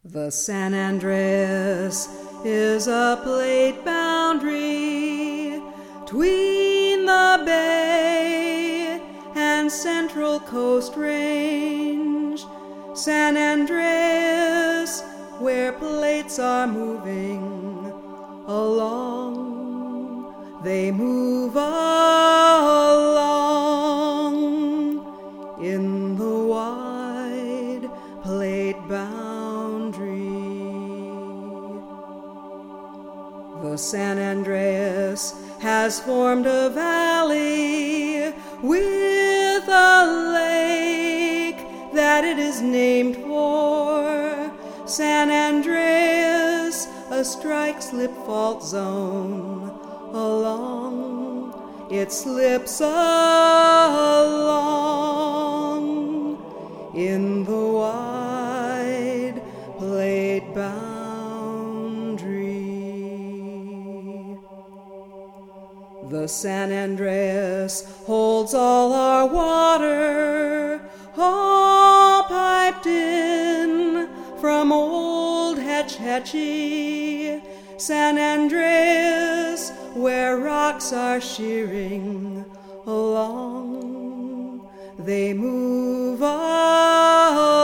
The San Andreas is a plate boundary between the Bay and Central Coast Range. San Andreas, where plates are moving along, they move along in the wide plate boundary. The San Andreas has formed a valley with a lake that it is named for. San Andreas, a strike-slip-fault zone. Along it slips along in the wide plate boundary. The San Andreas holds all our water, all piped in from old Hetch Hetchy. San Andreas, where rocks are shearing along, they move along